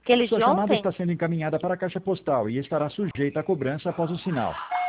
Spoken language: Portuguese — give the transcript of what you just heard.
Aquele Sua de chamada ontem? está sendo encaminhada para a caixa postal e estará sujeita a cobrança após o sinal.